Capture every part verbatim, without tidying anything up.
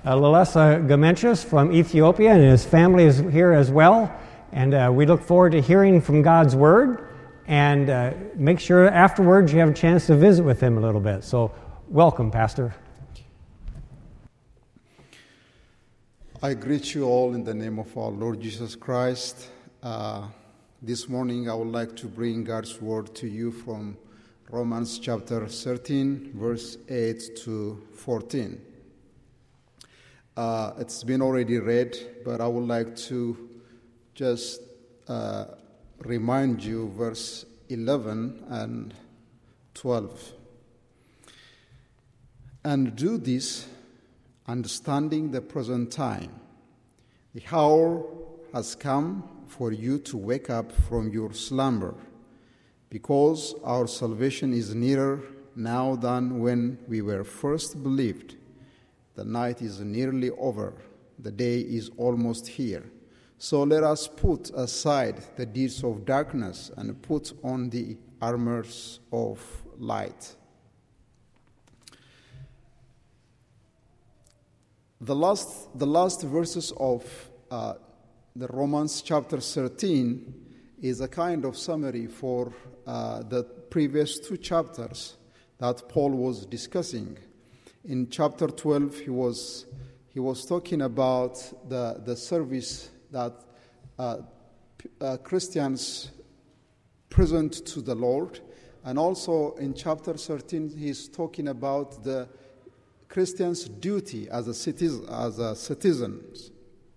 uh, Lalesa Gamenchis from Ethiopia, and his family is here as well. And uh, we look forward to hearing from God's Word, and uh, make sure afterwards you have a chance to visit with him a little bit. So welcome, Pastor. I greet you all in the name of our Lord Jesus Christ. Uh, this morning I would like to bring God's Word to you from Romans chapter thirteen, verse eight to fourteen. Uh, it's been already read, but I would like to just uh, remind you verse eleven and twelve. And do this, understanding the present time. The hour has come for you to wake up from your slumber, because our salvation is nearer now than when we were first believed. The night is nearly over, the day is almost here. So let us put aside the deeds of darkness and put on the armors of light. The last, the last verses of uh, the Romans chapter thirteen is a kind of summary for uh, the previous two chapters that Paul was discussing. In chapter twelve, he was he was talking about the the service that uh, uh, Christians present to the Lord, and also in chapter thirteen, he's talking about the Christians' duty as a citizen, as a citizens.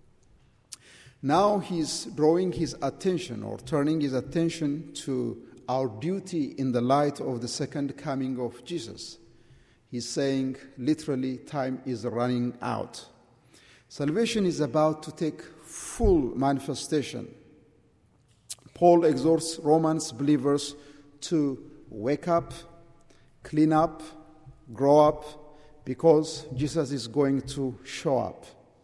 Now he's drawing his attention or turning his attention to our duty in the light of the second coming of Jesus. He's saying, literally, time is running out. Salvation is about to take full manifestation. Paul exhorts Romans believers to wake up, clean up, grow up, because Jesus is going to show up.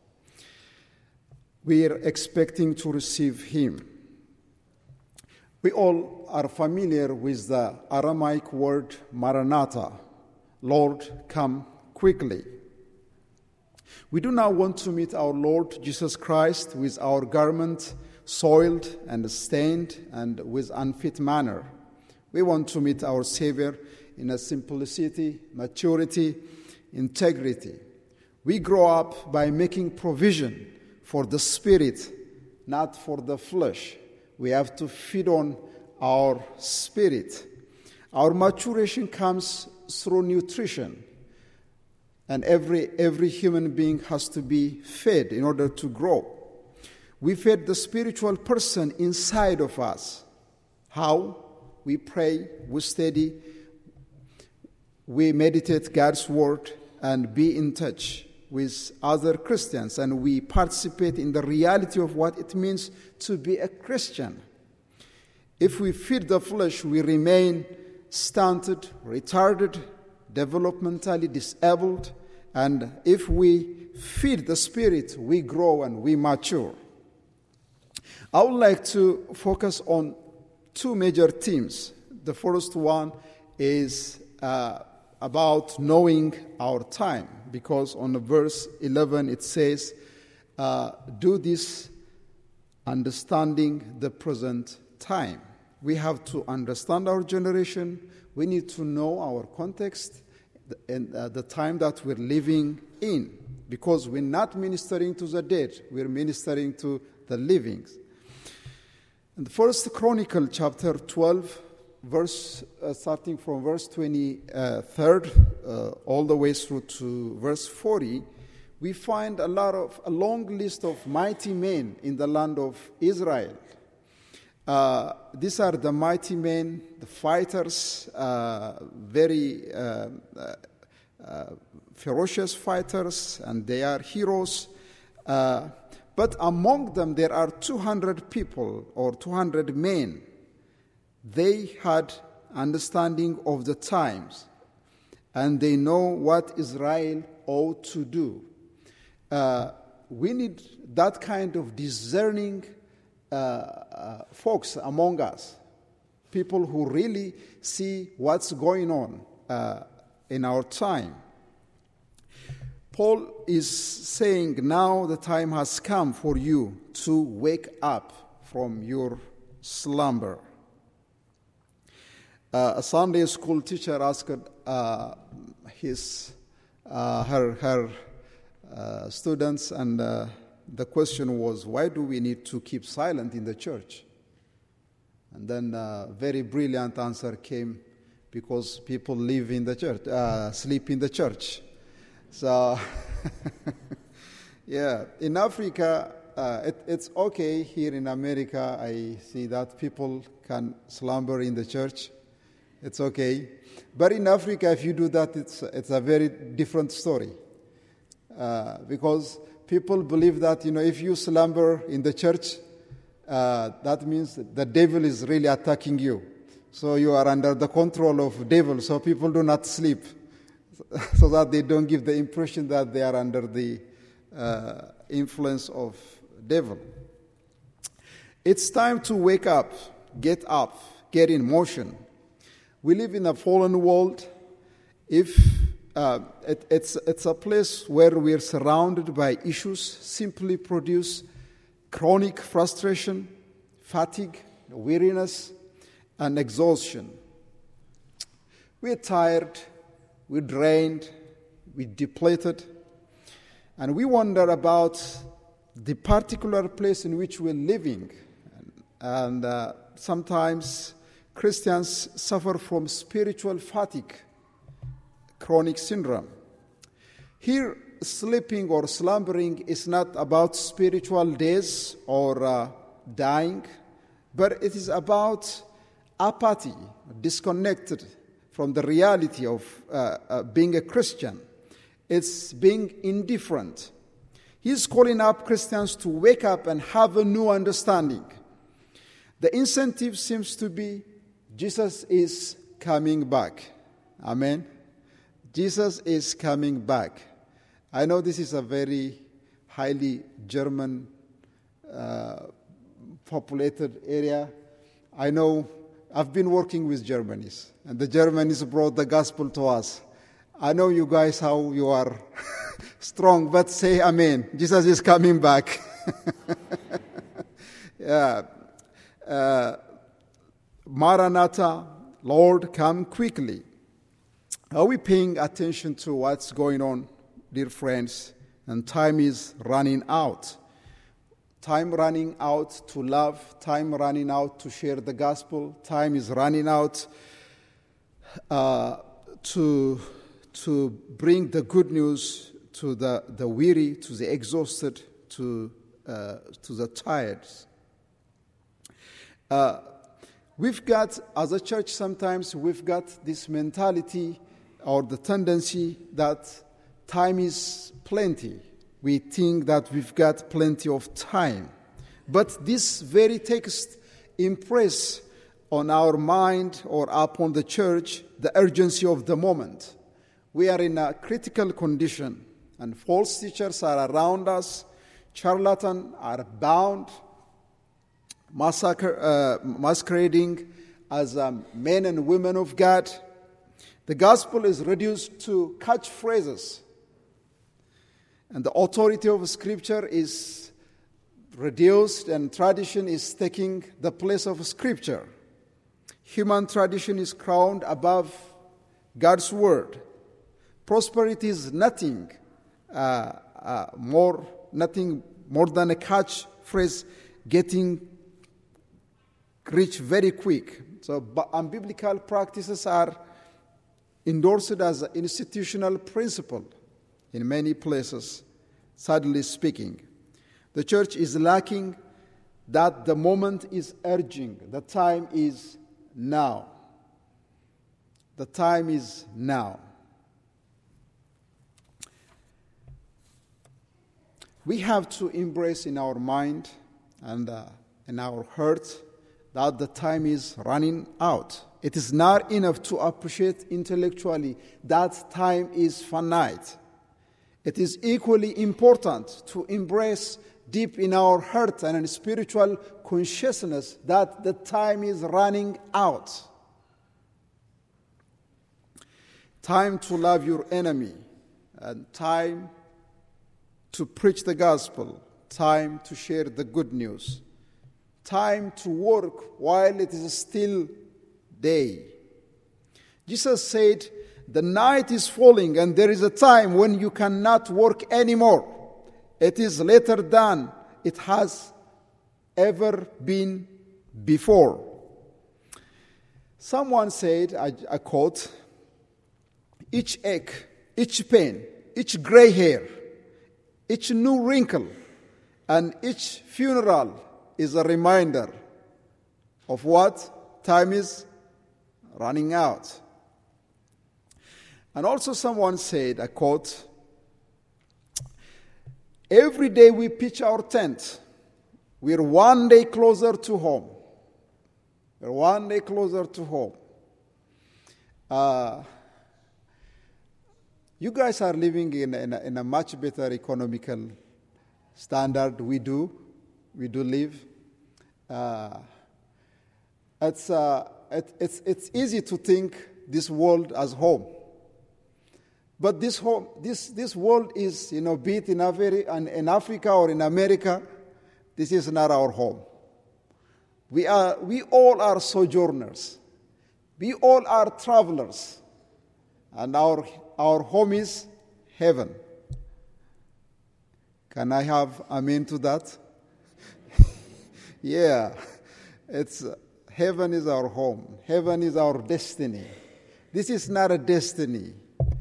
We are expecting to receive him. We all are familiar with the Aramaic word Maranatha, Lord, come quickly. We do not want to meet our Lord Jesus Christ with our garment soiled and stained and with unfit manner. We want to meet our Savior in a simplicity, maturity, integrity. We grow up by making provision for the spirit, not for the flesh. We have to feed on our spirit. Our maturation comes through nutrition, and every every human being has to be fed in order to grow. We feed the spiritual person inside of us. How? We pray, we study, we meditate God's word, and be in touch with other Christians, and we participate in the reality of what it means to be a Christian. If we feed the flesh, we remain stunted, retarded, developmentally disabled, and if we feed the spirit, we grow and we mature. I would like to focus on two major themes. The first one is uh, about knowing our time, because on the verse eleven it says, uh, do this understanding the present time. We have to understand our generation. We need to know our context and uh, the time that we're living in, because we're not ministering to the dead, we're ministering to the living. In the First Chronicle chapter twelve, verse uh, starting from verse twenty-third uh, all the way through to verse forty, we find a lot of a long list of mighty men in the land of Israel. Uh, these are the mighty men, the fighters, uh, very uh, uh, uh, ferocious fighters, and they are heroes. Uh, but among them, there are two hundred people or two hundred men. They had understanding of the times, and they know what Israel ought to do. Uh, we need that kind of discerning uh, uh, folks among us, people who really see what's going on uh, in our time. Paul is saying, now the time has come for you to wake up from your slumber. Uh, a Sunday school teacher asked uh, his, uh, her, her uh, students, and uh, the question was, why do we need to keep silent in the church? And then a very brilliant answer came, because people live in the church, uh, sleep in the church. So, yeah, in Africa, uh, it, it's okay. Here in America, I see that people can slumber in the church. It's okay. But in Africa, if you do that, it's, it's a very different story. Uh, because people believe that, you know, if you slumber in the church, uh, that means the devil is really attacking you. So you are under the control of devil, so people do not sleep, so that they don't give the impression that they are under the uh, influence of devil. It's time to wake up, get up, get in motion. We live in a fallen world. If uh, it, it's, it's a place where we are surrounded by issues simply produce chronic frustration, fatigue, weariness, and exhaustion. We're tired, we're drained, we're depleted, and we wonder about the particular place in which we're living. And, and uh, sometimes Christians suffer from spiritual fatigue, chronic syndrome. Here, sleeping or slumbering is not about spiritual death or uh, dying, but it is about apathy, disconnected from the reality of uh, uh, being a Christian. It's being indifferent. He's calling up Christians to wake up and have a new understanding. The incentive seems to be Jesus is coming back. Amen. Jesus is coming back. I know this is a very highly German uh, populated area. I know I've been working with Germans, and the Germans brought the gospel to us. I know you guys how you are strong, but say amen. Jesus is coming back. yeah. Uh, Maranatha, Lord, come quickly. Are we paying attention to what's going on, dear friends? And time is running out. Time running out to love, time running out to share the gospel, time is running out uh, to, to bring the good news to the, the weary, to the exhausted, to, uh, to the tired. Uh, we've got, as a church sometimes, we've got this mentality or the tendency that time is plenty. We think that we've got plenty of time. But this very text impress on our mind or upon the church the urgency of the moment. We are in a critical condition, and false teachers are around us. Charlatans are bound, massacre, uh, masquerading as um, men and women of God. The gospel is reduced to catchphrases. And the authority of Scripture is reduced, and tradition is taking the place of Scripture. Human tradition is crowned above God's Word. Prosperity is nothing uh, uh, more, nothing more than a catchphrase getting rich very quick. So unbiblical practices are endorsed as an institutional principle in many places, sadly speaking. The church is lacking that the moment is urging. The time is now. The time is now. We have to embrace in our mind and uh, in our heart that the time is running out. It is not enough to appreciate intellectually that time is finite. It is equally important to embrace deep in our heart and in spiritual consciousness that the time is running out. Time to love your enemy, and time to preach the gospel, time to share the good news, time to work while it is still day. Jesus said, the night is falling and there is a time when you cannot work anymore. It is later than it has ever been before. Someone said, I, I quote, each ache, each pain, each gray hair, each new wrinkle, and each funeral is a reminder of what? Time is running out. And also someone said, I quote, every day we pitch our tent, we're one day closer to home. We're one day closer to home. Uh, you guys are living in, in, a, in a much better economical standard. We do. We do live. Uh, it's, uh, it, it's, it's easy to think this world as home. But this home, this, this world is, you know, be it in, Afri- in Africa or in America, this is not our home. We are, we all are sojourners. We all are travelers. And our, our home is heaven. Can I have amen to that? Yeah. It's, uh, heaven is our home. Heaven is our destiny. This is not a destiny.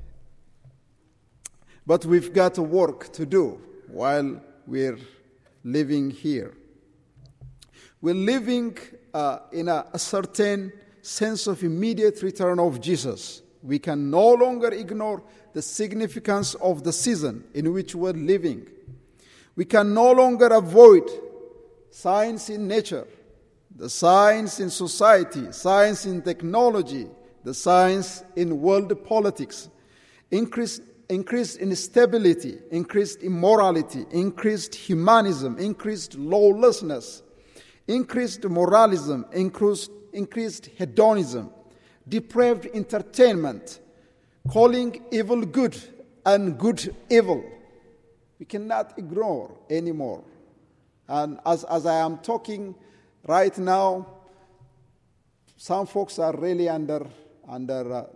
But we've got work to do while we're living here. We're living uh, in a, a certain sense of immediate return of Jesus. We can no longer ignore the significance of the season in which we're living. We can no longer avoid signs in nature, the signs in society, signs in technology, the signs in world politics, increased, increased instability, increased immorality, increased humanism, increased lawlessness, increased moralism, increased, increased hedonism, depraved entertainment, calling evil good and good evil. We cannot ignore anymore. And as, as I am talking right now, some folks are really under under uh,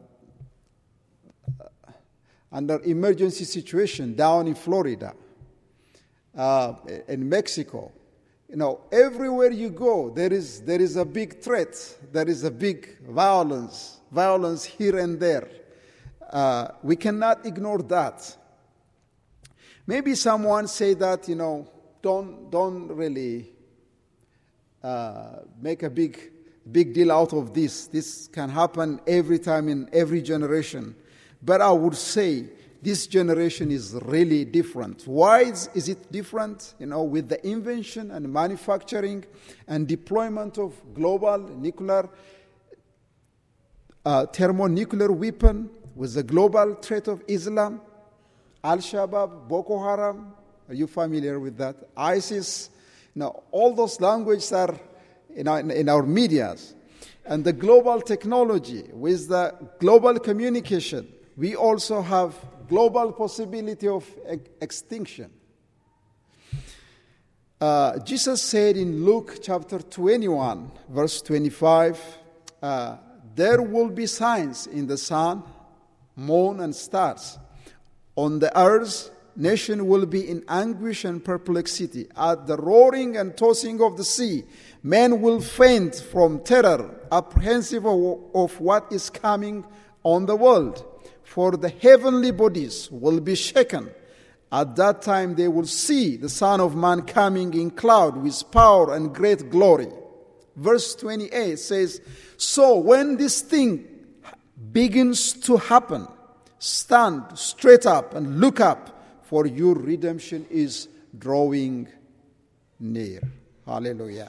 under emergency situation down in Florida, uh, in Mexico. You know, everywhere you go, there is there is a big threat. There is a big violence, violence here and there. Uh, we cannot ignore that. Maybe someone say that, you know, don't don't really uh, make a big big deal out of this. This can happen every time in every generation. But I would say this generation is really different. Why is, is it different? You know, with the invention and manufacturing and deployment of global nuclear, uh, thermonuclear weapon, with the global threat of Islam, Al-Shabaab, Boko Haram, are you familiar with that? ISIS, you know, all those languages are in our, in our medias. And the global technology, with the global communication, we also have global possibility of ex- extinction. Uh, Jesus said in Luke chapter twenty-one, verse twenty-five, uh, there will be signs in the sun, moon, and stars. On the earth, nation will be in anguish and perplexity. At the roaring and tossing of the sea, men will faint from terror, apprehensive of, of what is coming on the world. For the heavenly bodies will be shaken. At that time they will see the Son of Man coming in cloud with power and great glory. Verse twenty-eight says, so when this thing begins to happen, stand straight up and look up, for your redemption is drawing near. Hallelujah.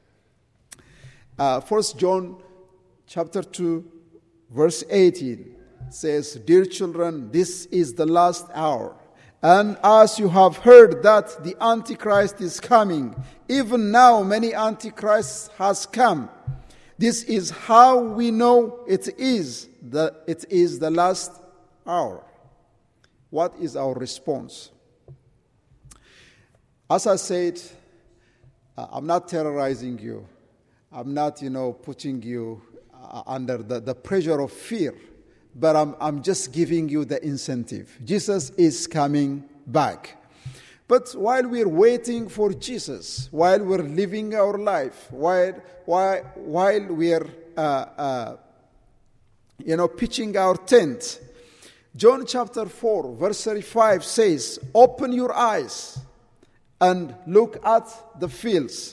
Uh, First John chapter two, verse eighteen says, dear children, this is the last hour. And as you have heard that the Antichrist is coming, even now many Antichrists has come. This is how we know it is the, it is the last hour. What is our response? As I said, uh, I'm not terrorizing you. I'm not, you know, putting you uh, under the, the pressure of fear. But I'm, I'm just giving you the incentive. Jesus is coming back. But while we're waiting for Jesus, while we're living our life, while, while, while we're, uh, uh, you know, pitching our tent, John chapter four, verse thirty-five says, open your eyes and look at the fields.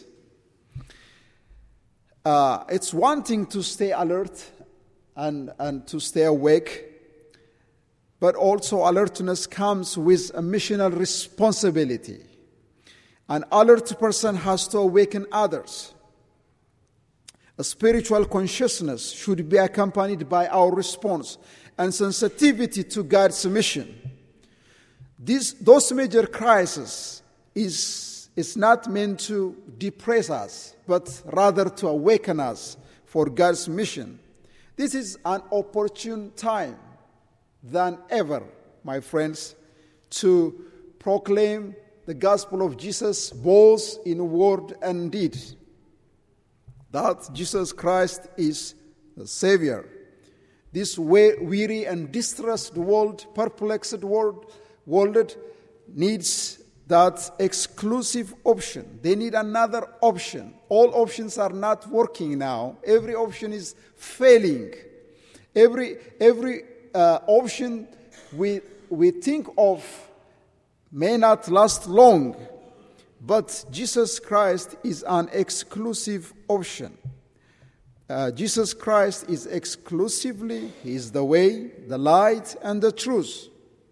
Uh, it's one thing to stay alert and, and to stay awake, but also alertness comes with a missional responsibility. An alert person has to awaken others. A spiritual consciousness should be accompanied by our response and sensitivity to God's mission. These, those major crises is, is not meant to depress us, but rather to awaken us for God's mission. This is an opportune time than ever, my friends, to proclaim the gospel of Jesus both in word and deed. That Jesus Christ is the Savior. This weary and distressed world, perplexed world, world needs that exclusive option. They need another option. All options are not working now. Every option is failing. Every every uh, option we we think of may not last long. But Jesus Christ is an exclusive option. Uh, Jesus Christ is exclusively, He is the way, the light, and the truth.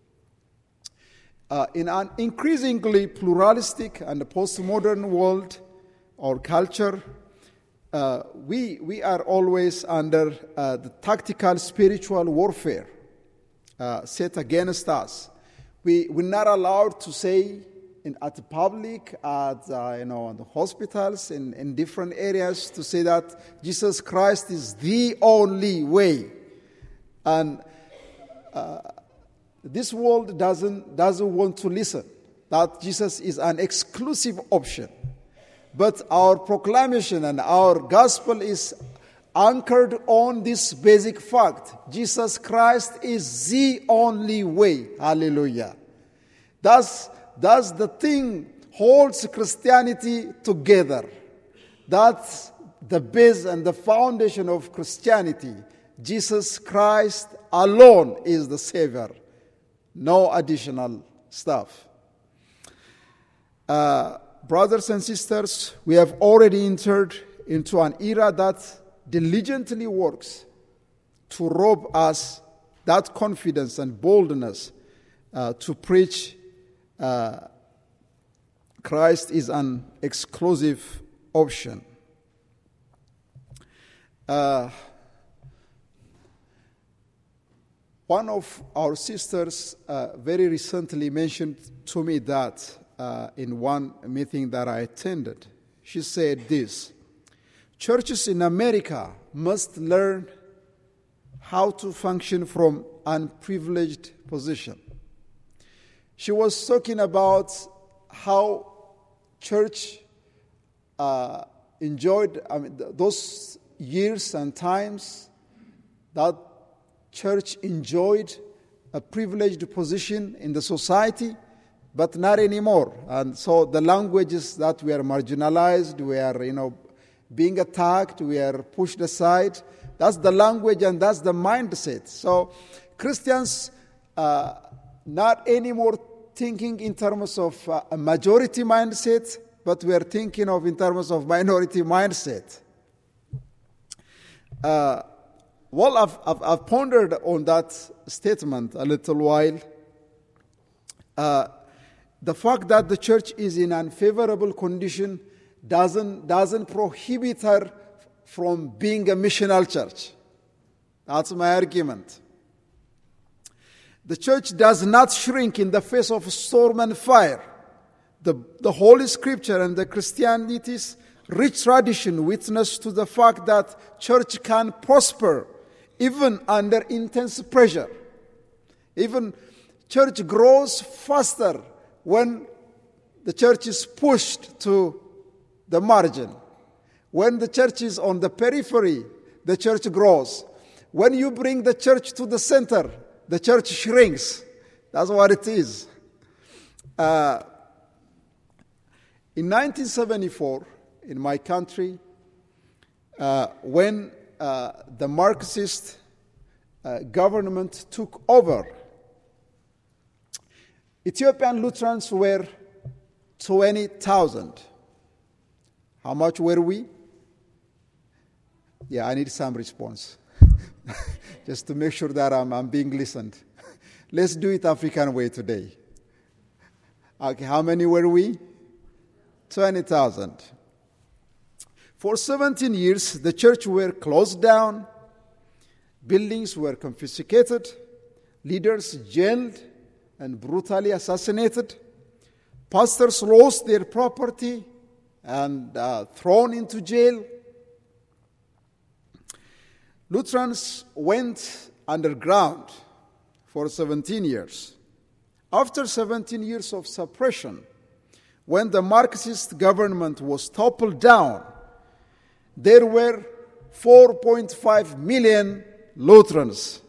Uh, in an increasingly pluralistic and postmodern world or culture, uh, we, we are always under uh, the tactical spiritual warfare uh, set against us. We, we're not allowed to say in, at the public, at uh, you know, in the hospitals, in, in different areas, to say that Jesus Christ is the only way. And uh, this world doesn't, doesn't want to listen, that Jesus is an exclusive option. But our proclamation and our gospel is anchored on this basic fact. Jesus Christ is the only way. Hallelujah. That's, that's the thing holds Christianity together. That's the base and the foundation of Christianity. Jesus Christ alone is the Savior. No additional stuff. Uh, brothers and sisters, we have already entered into an era that diligently works to rob us that confidence and boldness uh, to preach uh, Christ is an exclusive option. Uh, One of our sisters uh, very recently mentioned to me that uh, in one meeting that I attended, she said this: churches in America must learn how to function from an privileged position. She was talking about how church uh, enjoyed I mean, th- those years and times that church enjoyed a privileged position in the society, but not anymore. And so the languages that we are marginalized, we are, you know, being attacked, we are pushed aside. That's the language and that's the mindset. So Christians uh, not anymore thinking in terms of uh, a majority mindset, but we are thinking of in terms of minority mindset. Uh, Well, I've, I've, I've pondered on that statement a little while. Uh, the fact that the church is in unfavorable condition doesn't, doesn't prohibit her from being a missional church. That's my argument. The church does not shrink in the face of storm and fire. The, the Holy Scripture and the Christianity's rich tradition witness to the fact that church can prosper even under intense pressure. Even church grows faster when the church is pushed to the margin. When the church is on the periphery, the church grows. When you bring the church to the center, the church shrinks. That's what it is. Uh, in nineteen seventy-four, in my country, uh, when uh, the Marxist uh, government took over, Ethiopian Lutherans were twenty thousand. How much were we? Yeah, I need some response. Just to make sure that I'm, I'm being listened. Let's do it African way today. Okay, how many were we? twenty thousand. For seventeen years, the church were closed down, buildings were confiscated, leaders jailed and brutally assassinated, pastors lost their property and uh, thrown into jail. Lutherans went underground for seventeen years. After seventeen years of suppression, when the Marxist government was toppled down, there were four point five million Lutherans.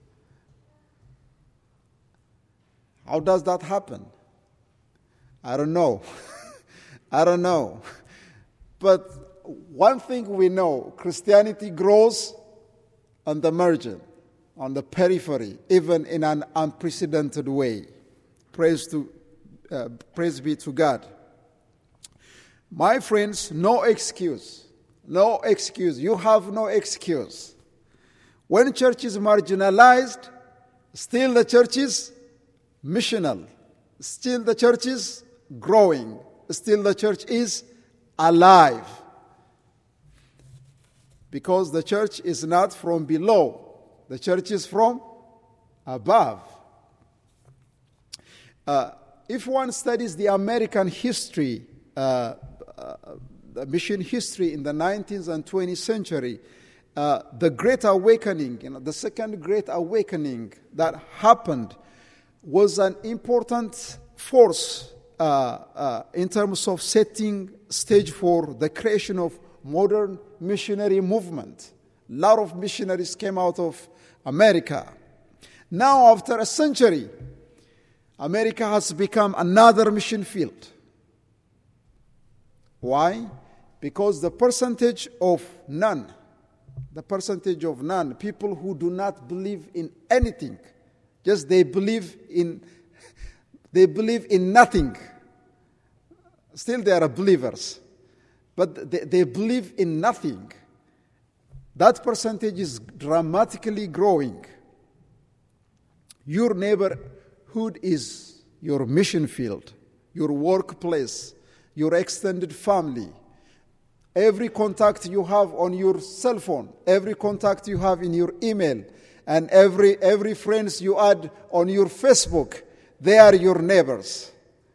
How does that happen? I don't know. I don't know. But one thing we know, Christianity grows on the margin, on the periphery, even in an unprecedented way. Praise to, uh, praise be to God. My friends, no excuse. No excuse. You have no excuse. When church is marginalized, still the church is missional. Still the church is growing. Still the church is alive. Because the church is not from below. The church is from above. Uh, if one studies the American history, uh, uh, the mission history in the nineteenth and twentieth century, uh, the Great Awakening, you know, the second Great Awakening that happened was an important force uh, uh, in terms of setting stage for the creation of modern missionary movement. A lot of missionaries came out of America. Now, after a century, America has become another mission field. Why? Because the percentage of none, the percentage of none, people who do not believe in anything, just they believe in, they believe in nothing. Still, they are believers, but they, they believe in nothing. That percentage is dramatically growing. Your neighborhood is your mission field, your workplace, your extended family. Every contact you have on your cell phone, every contact you have in your email, and every, every friends you add on your Facebook, they are your neighbors.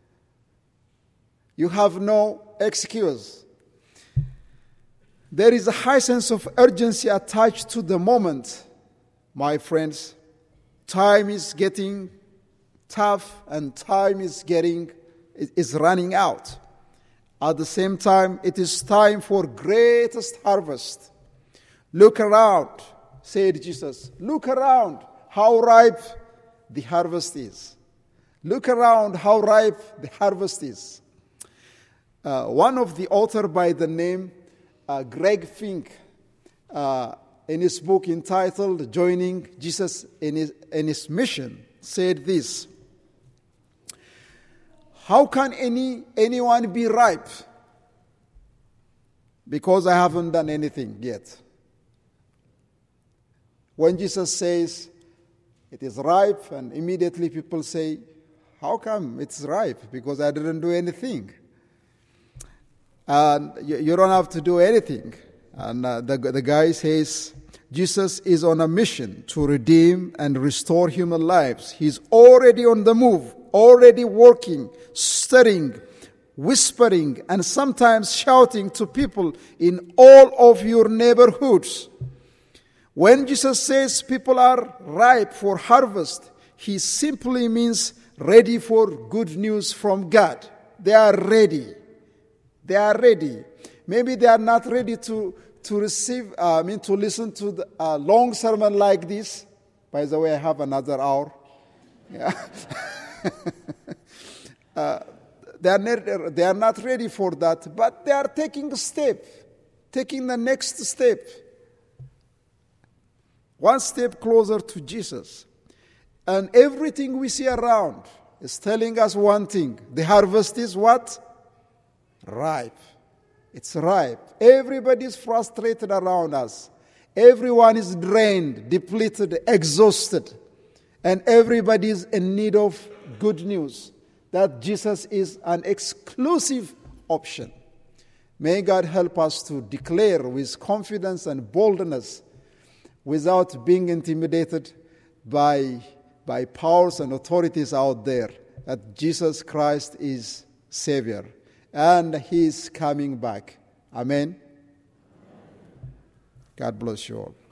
You have no excuse. There is a high sense of urgency attached to the moment, my friends. Time is getting tough and time is getting, is running out. At the same time, it is time for greatest harvest. Look around, said Jesus. Look around how ripe the harvest is. Look around how ripe the harvest is. Uh, one of the author by the name uh, Greg Fink, uh, in his book entitled Joining Jesus in his, in his Mission, said this: how can any anyone be ripe? Because I haven't done anything yet. When Jesus says it is ripe, and immediately people say, how come it's ripe? Because I didn't do anything. And you, you don't have to do anything. And uh, the, the guy says, Jesus is on a mission to redeem and restore human lives. He's already on the move, already working, stirring, whispering, and sometimes shouting to people in all of your neighborhoods. When Jesus says people are ripe for harvest, he simply means ready for good news from God. They are ready. They are ready. Maybe they are not ready to, to receive, uh, I mean, to listen to the, a long sermon like this. By the way, I have another hour. Yeah. uh, they, are not, they are not ready for that, but they are taking a step, taking the next step. One step closer to Jesus. And everything we see around is telling us one thing. The harvest is what? Ripe. It's ripe. Everybody is frustrated around us. Everyone is drained, depleted, exhausted. And everybody is in need of good news, that Jesus is an exclusive option. May God help us to declare with confidence and boldness, without being intimidated by, by powers and authorities out there, that Jesus Christ is Savior and He is coming back. Amen. God bless you all.